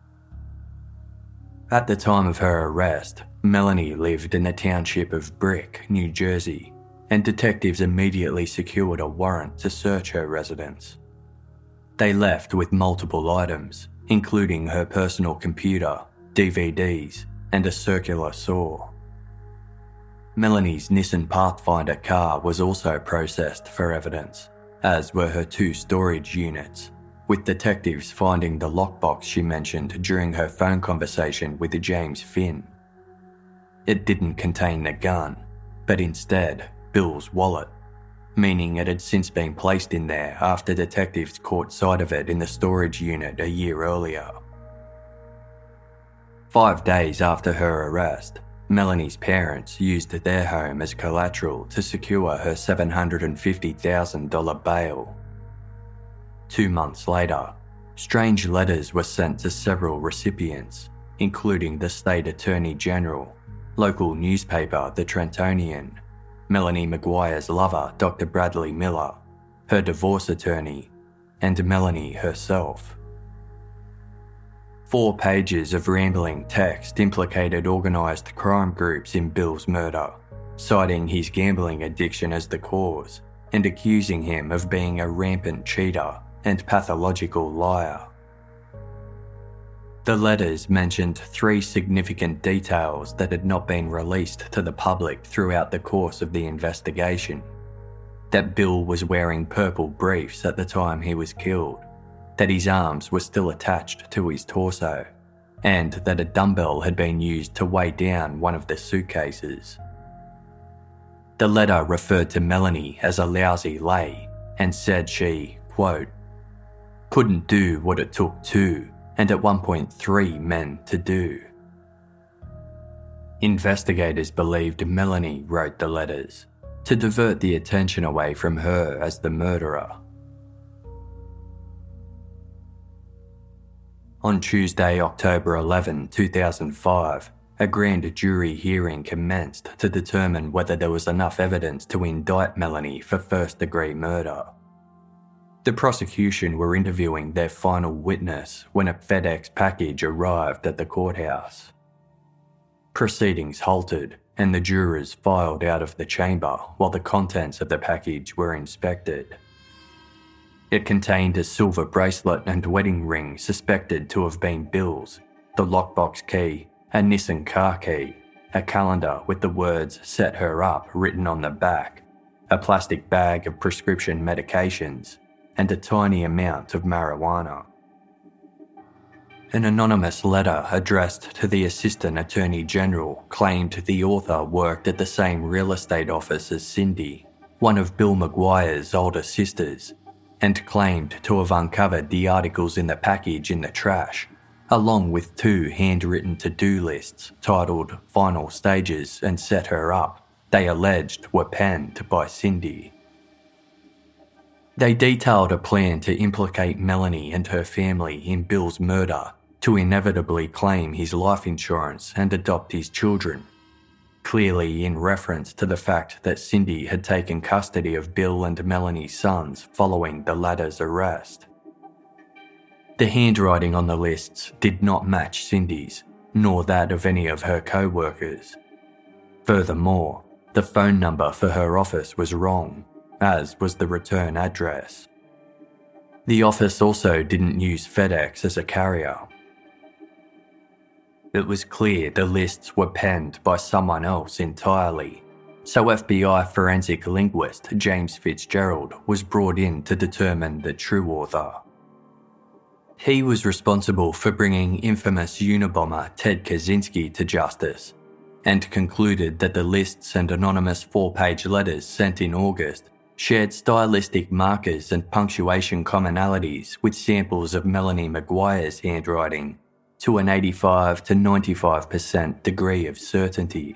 Speaker 1: At the time of her arrest, Melanie lived in the township of Brick, New Jersey, and detectives immediately secured a warrant to search her residence. They left with multiple items, including her personal computer, D V Ds, and a circular saw. Melanie's Nissan Pathfinder car was also processed for evidence, as were her two storage units, with detectives finding the lockbox she mentioned during her phone conversation with James Finn. It didn't contain the gun, but instead Bill's wallet, meaning it had since been placed in there after detectives caught sight of it in the storage unit a year earlier. Five days after her arrest, Melanie's parents used their home as collateral to secure her seven hundred fifty thousand dollars bail. Two months later, strange letters were sent to several recipients, including the State Attorney General, local newspaper The Trentonian, Melanie Maguire's lover Doctor Bradley Miller, her divorce attorney, and Melanie herself. Four pages of rambling text implicated organised crime groups in Bill's murder, citing his gambling addiction as the cause and accusing him of being a rampant cheater and pathological liar. The letters mentioned three significant details that had not been released to the public throughout the course of the investigation: that Bill was wearing purple briefs at the time he was killed, that his arms were still attached to his torso, and that a dumbbell had been used to weigh down one of the suitcases. The letter referred to Melanie as a lousy lay and said she, quote, "couldn't do what it took two, and at one point three men to do." Investigators believed Melanie wrote the letters to divert the attention away from her as the murderer. On Tuesday, October eleventh, two thousand five, a grand jury hearing commenced to determine whether there was enough evidence to indict Melanie for first-degree murder. The prosecution were interviewing their final witness when a FedEx package arrived at the courthouse. Proceedings halted and the jurors filed out of the chamber while the contents of the package were inspected. It contained a silver bracelet and wedding ring suspected to have been Bill's, the lockbox key, a Nissan car key, a calendar with the words "Set her up" written on the back, a plastic bag of prescription medications, and a tiny amount of marijuana. An anonymous letter addressed to the Assistant Attorney General claimed the author worked at the same real estate office as Cindy, one of Bill Maguire's older sisters, and claimed to have uncovered the articles in the package in the trash, along with two handwritten to-do lists titled "Final Stages" and "Set Her Up" they alleged were penned by Cindy. They detailed a plan to implicate Melanie and her family in Bill's murder to inevitably claim his life insurance and adopt his children, clearly in reference to the fact that Cindy had taken custody of Bill and Melanie's sons following the latter's arrest. The handwriting on the lists did not match Cindy's, nor that of any of her co-workers. Furthermore, the phone number for her office was wrong, as was the return address. The office also didn't use FedEx as a carrier. It was clear the lists were penned by someone else entirely, so F B I forensic linguist James Fitzgerald was brought in to determine the true author, He was responsible for bringing infamous Unabomber Ted Kaczynski to justice, and concluded that the lists and anonymous four-page letters sent in August shared stylistic markers and punctuation commonalities with samples of Melanie Maguire's handwriting to an eighty-five to ninety-five percent degree of certainty.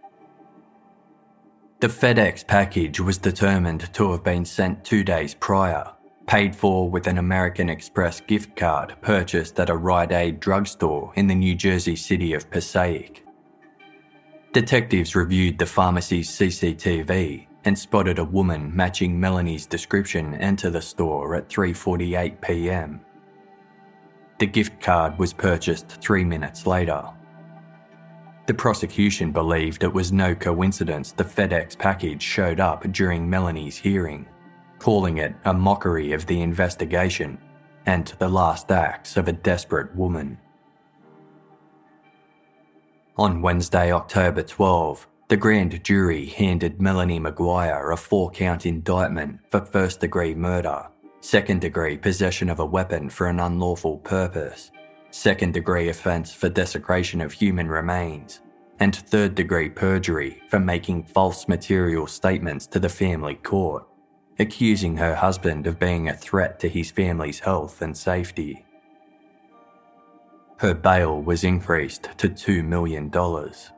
Speaker 1: The FedEx package was determined to have been sent two days prior, paid for with an American Express gift card purchased at a Rite Aid drugstore in the New Jersey city of Passaic. Detectives reviewed the pharmacy's C C T V and spotted a woman matching Melanie's description enter the store at three forty-eight p.m. The gift card was purchased three minutes later. The prosecution believed it was no coincidence the FedEx package showed up during Melanie's hearing, calling it a mockery of the investigation and the last acts of a desperate woman. On Wednesday, October twelfth, the grand jury handed Melanie Maguire a four-count indictment for first-degree murder, second-degree possession of a weapon for an unlawful purpose, second-degree offence for desecration of human remains, and third-degree perjury for making false material statements to the family court, accusing her husband of being a threat to his family's health and safety. Her bail was increased to two million dollars.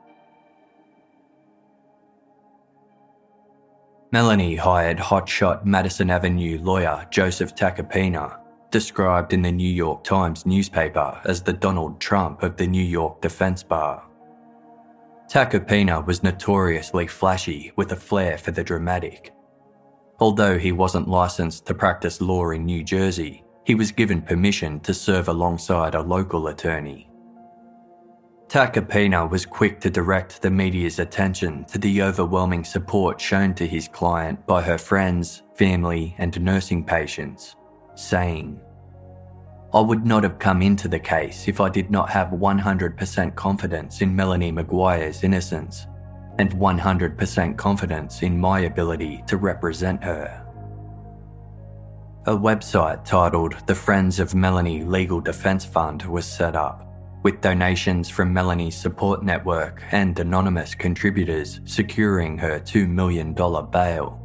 Speaker 1: Melanie hired hotshot Madison Avenue lawyer Joseph Tacopina, described in the New York Times newspaper as the Donald Trump of the New York defense bar. Tacopina was notoriously flashy with a flair for the dramatic. Although he wasn't licensed to practice law in New Jersey, he was given permission to serve alongside a local attorney. Tacopina was quick to direct the media's attention to the overwhelming support shown to his client by her friends, family, and nursing patients, saying, "I would not have come into the case if I did not have one hundred percent confidence in Melanie Maguire's innocence and one hundred percent confidence in my ability to represent her." A website titled the Friends of Melanie Legal Defense Fund was set up, with donations from Melanie's support network and anonymous contributors securing her two million dollars bail.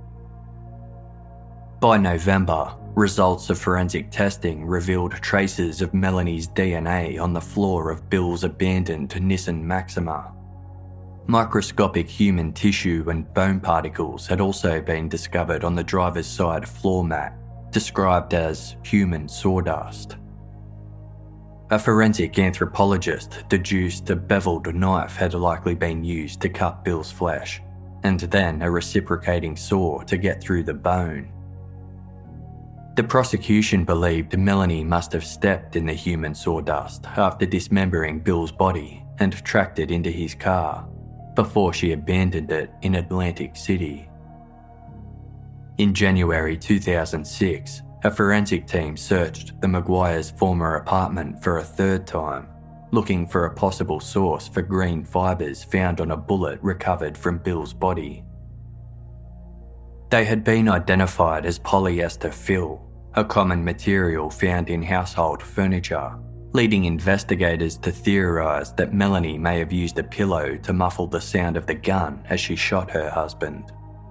Speaker 1: By November, results of forensic testing revealed traces of Melanie's D N A on the floor of Bill's abandoned Nissan Maxima. Microscopic human tissue and bone particles had also been discovered on the driver's side floor mat, described as human sawdust. A forensic anthropologist deduced a beveled knife had likely been used to cut Bill's flesh, and then a reciprocating saw to get through the bone. The prosecution believed Melanie must have stepped in the human sawdust after dismembering Bill's body and tracked it into his car, before she abandoned it in Atlantic City. In January two thousand six, a forensic team searched the Maguires' former apartment for a third time, looking for a possible source for green fibres found on a bullet recovered from Bill's body. They had been identified as polyester fill, a common material found in household furniture, leading investigators to theorise that Melanie may have used a pillow to muffle the sound of the gun as she shot her husband.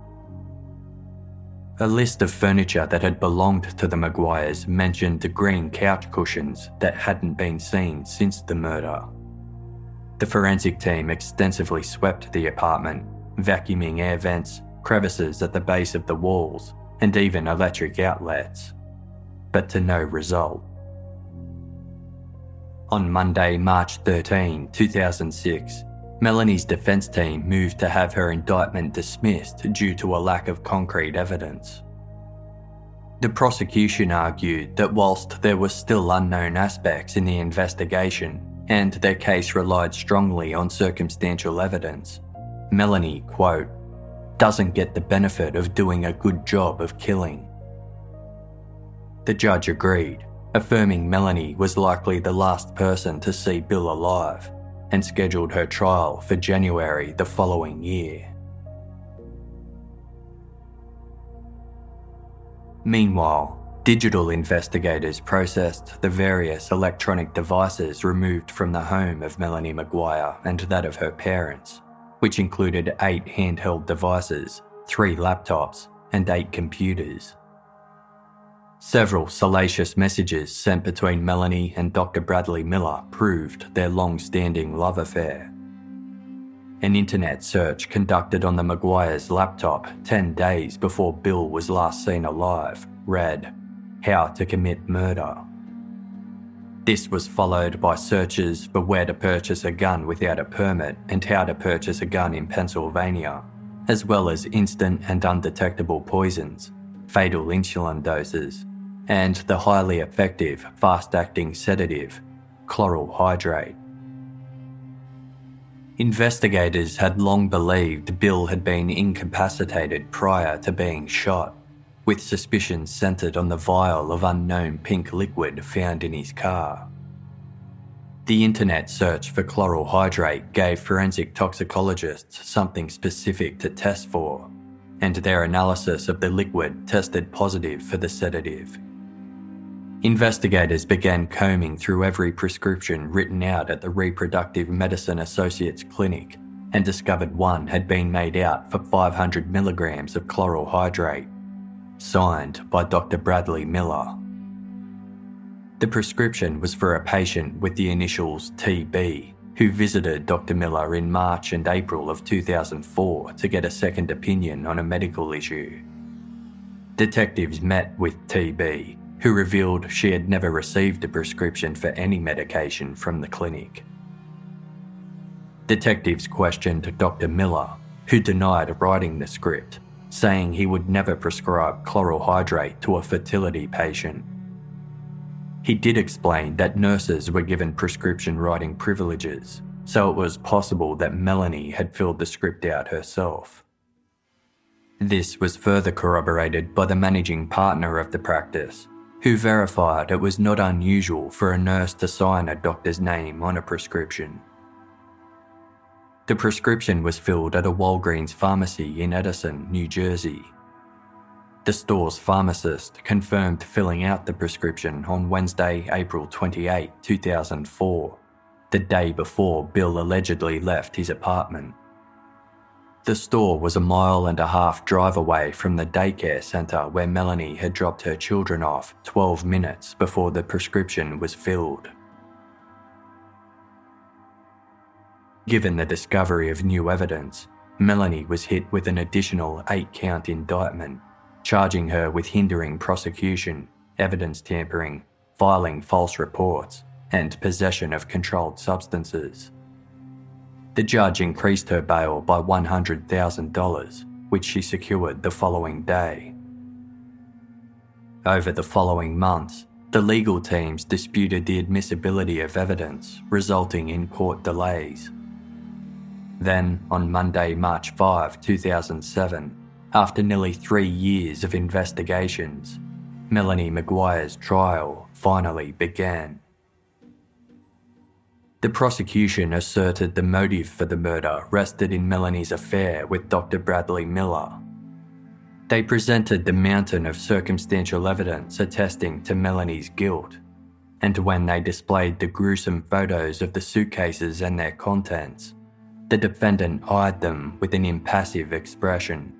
Speaker 1: A list of furniture that had belonged to the Maguires mentioned green couch cushions that hadn't been seen since the murder. The forensic team extensively swept the apartment, vacuuming air vents, crevices at the base of the walls, and even electric outlets, but to no result. On Monday, March thirteenth, two thousand six, Melanie's defence team moved to have her indictment dismissed due to a lack of concrete evidence. The prosecution argued that whilst there were still unknown aspects in the investigation and their case relied strongly on circumstantial evidence, Melanie, quote, doesn't get the benefit of doing a good job of killing. The judge agreed, affirming Melanie was likely the last person to see Bill alive, and scheduled her trial for January the following year. Meanwhile, Digital investigators processed the various electronic devices removed from the home of Melanie Maguire and that of her parents, which included eight handheld devices, three laptops, and eight computers. Several salacious messages sent between Melanie and Doctor Bradley Miller proved their long-standing love affair. An internet search conducted on the Maguires' laptop ten days before Bill was last seen alive read, "How to commit murder." This was followed by searches for where to purchase a gun without a permit and how to purchase a gun in Pennsylvania, as well as instant and undetectable poisons, fatal insulin doses, and the highly effective, fast-acting sedative, chloral hydrate. Investigators had long believed Bill had been incapacitated prior to being shot, with suspicions centred on the vial of unknown pink liquid found in his car. The internet search for chloral hydrate gave forensic toxicologists something specific to test for, and their analysis of the liquid tested positive for the sedative. Investigators began combing through every prescription written out at the Reproductive Medicine Associates Clinic and discovered one had been made out for five hundred milligrams of chloral hydrate, signed by Doctor Bradley Miller. The prescription was for a patient with the initials T B, who visited Doctor Miller in March and April of two thousand four to get a second opinion on a medical issue. Detectives met with T B, who revealed she had never received a prescription for any medication from the clinic. Detectives questioned Doctor Miller, who denied writing the script, saying he would never prescribe chloral hydrate to a fertility patient. He did explain that nurses were given prescription writing privileges, so it was possible that Melanie had filled the script out herself. This was further corroborated by the managing partner of the practice, who verified it was not unusual for a nurse to sign a doctor's name on a prescription. The prescription was filled at a Walgreens pharmacy in Edison, New Jersey. The store's pharmacist confirmed filling out the prescription on Wednesday, April twenty-eighth, two thousand four, the day before Bill allegedly left his apartment. The store was a mile and a half drive away from the daycare centre where Melanie had dropped her children off twelve minutes before the prescription was filled. Given the discovery of new evidence, Melanie was hit with an additional eight-count indictment, charging her with hindering prosecution, evidence tampering, filing false reports, and possession of controlled substances. The judge increased her bail by one hundred thousand dollars, which she secured the following day. Over the following months, the legal teams disputed the admissibility of evidence, resulting in court delays. Then, on Monday, March fifth, two thousand seven, after nearly three years of investigations, Melanie Maguire's trial finally began. The prosecution asserted the motive for the murder rested in Melanie's affair with Doctor Bradley Miller. They presented the mountain of circumstantial evidence attesting to Melanie's guilt, and when they displayed the gruesome photos of the suitcases and their contents, the defendant eyed them with an impassive expression.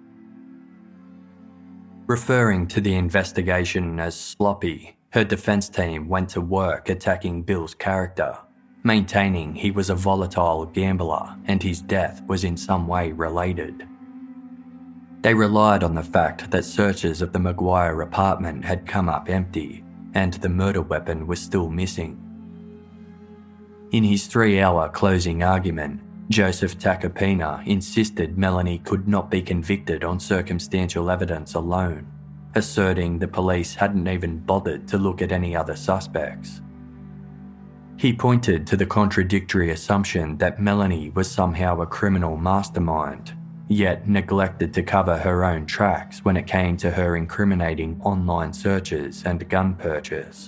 Speaker 1: Referring to the investigation as sloppy, her defence team went to work attacking Bill's character, maintaining he was a volatile gambler and his death was in some way related. They relied on the fact that searches of the Maguire apartment had come up empty and the murder weapon was still missing. In his three-hour closing argument, Joseph Tacopina insisted Melanie could not be convicted on circumstantial evidence alone, asserting the police hadn't even bothered to look at any other suspects. He pointed to the contradictory assumption that Melanie was somehow a criminal mastermind, yet neglected to cover her own tracks when it came to her incriminating online searches and gun purchase.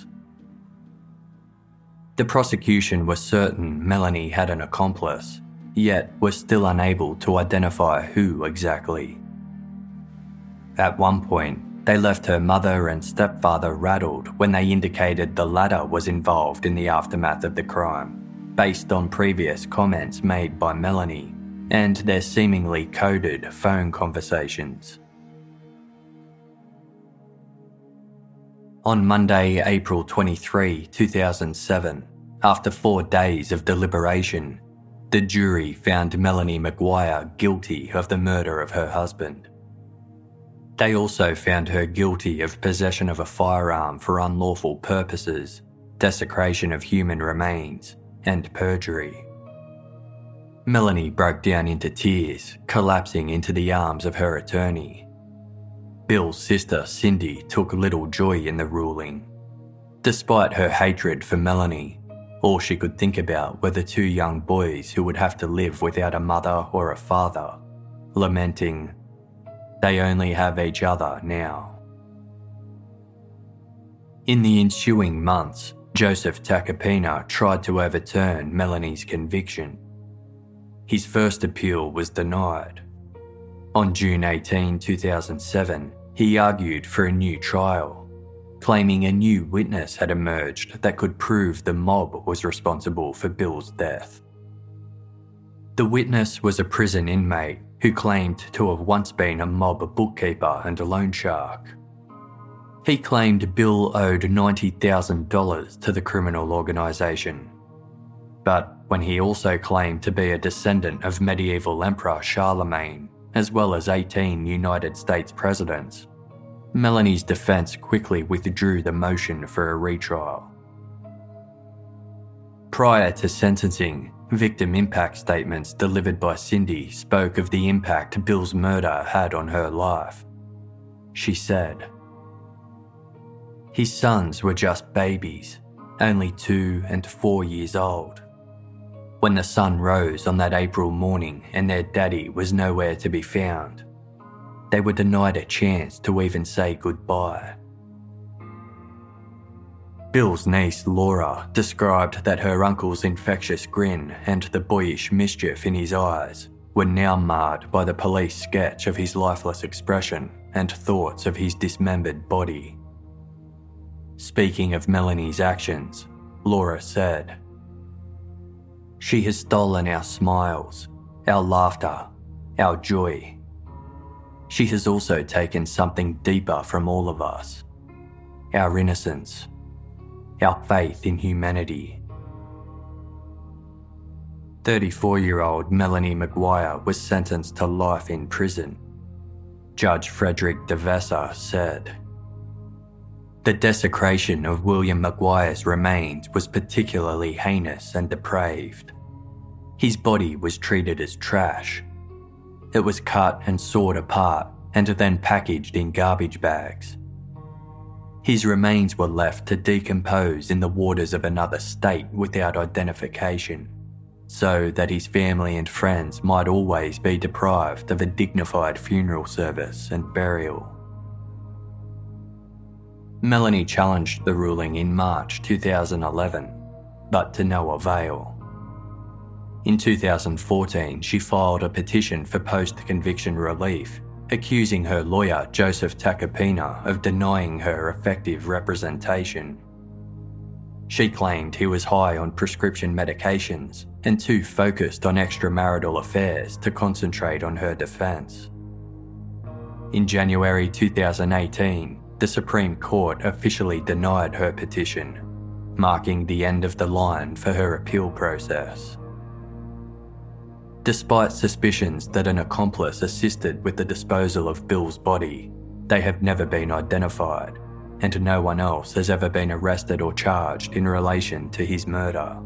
Speaker 1: The prosecution was certain Melanie had an accomplice, yet was still unable to identify who exactly. At one point, They left her mother and stepfather rattled when they indicated the latter was involved in the aftermath of the crime, based on previous comments made by Melanie and their seemingly coded phone conversations. On Monday, April twenty-third, two thousand seven, after four days of deliberation, the jury found Melanie Maguire guilty of the murder of her husband. They also found her guilty of possession of a firearm for unlawful purposes, desecration of human remains, and perjury. Melanie broke down into tears, collapsing into the arms of her attorney. Bill's sister, Cindy, took little joy in the ruling. Despite her hatred for Melanie, all she could think about were the two young boys who would have to live without a mother or a father, lamenting, "They only have each other now." In the ensuing months, Joseph Tacopina tried to overturn Melanie's conviction. His first appeal was denied. On June eighteenth, two thousand seven, he argued for a new trial, claiming a new witness had emerged that could prove the mob was responsible for Bill's death. The witness was a prison inmate who claimed to have once been a mob bookkeeper and a loan shark. He claimed Bill owed ninety thousand dollars to the criminal organisation. But when he also claimed to be a descendant of medieval Emperor Charlemagne, as well as eighteen United States presidents, Melanie's defence quickly withdrew the motion for a retrial. Prior to sentencing, victim impact statements delivered by Cindy spoke of the impact Bill's murder had on her life. She said, "His sons were just babies, only two and four years old. When the sun rose on that April morning and their daddy was nowhere to be found, they were denied a chance to even say goodbye." Bill's niece Laura described that her uncle's infectious grin and the boyish mischief in his eyes were now marred by the police sketch of his lifeless expression and thoughts of his dismembered body. Speaking of Melanie's actions, Laura said, "She has stolen our smiles, our laughter, our joy. She has also taken something deeper from all of us, our innocence, our faith in humanity." thirty-four-year-old Melanie Maguire was sentenced to life in prison. Judge Frederick DeVessa said, "The desecration of William Maguire's remains was particularly heinous and depraved. His body was treated as trash. It was cut and sawed apart and then packaged in garbage bags. His remains were left to decompose in the waters of another state without identification, so that his family and friends might always be deprived of a dignified funeral service and burial." Melanie challenged the ruling in March two thousand eleven, but to no avail. In two thousand fourteen, she filed a petition for post-conviction relief, accusing her lawyer Joseph Tacopina of denying her effective representation. She claimed he was high on prescription medications and too focused on extramarital affairs to concentrate on her defence. In January two thousand eighteen, the Supreme Court officially denied her petition, marking the end of the line for her appeal process. Despite suspicions that an accomplice assisted with the disposal of Bill's body, they have never been identified, and no one else has ever been arrested or charged in relation to his murder.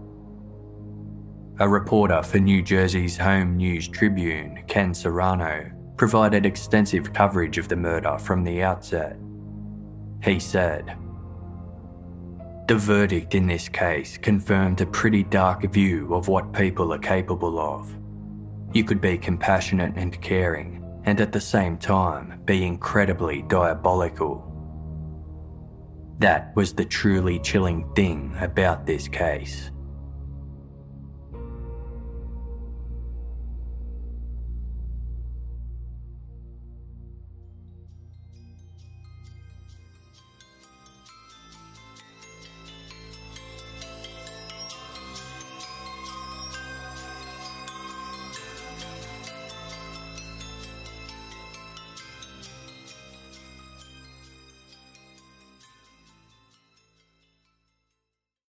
Speaker 1: A reporter for New Jersey's Home News Tribune, Ken Serrano, provided extensive coverage of the murder from the outset. He said, "The verdict in this case confirmed a pretty dark view of what people are capable of. You could be compassionate and caring, and at the same time be incredibly diabolical. That was the truly chilling thing about this case."